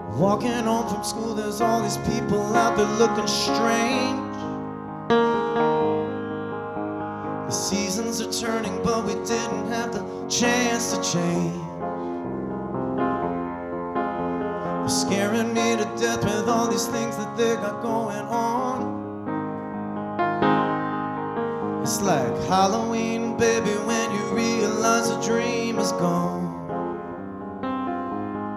Walking home from school, there's all these people out there looking strange. The seasons are turning, but we didn't have the chance to change. They're scaring me to death with all these things that they got going on. It's like Halloween, baby, when you realize the dream is gone.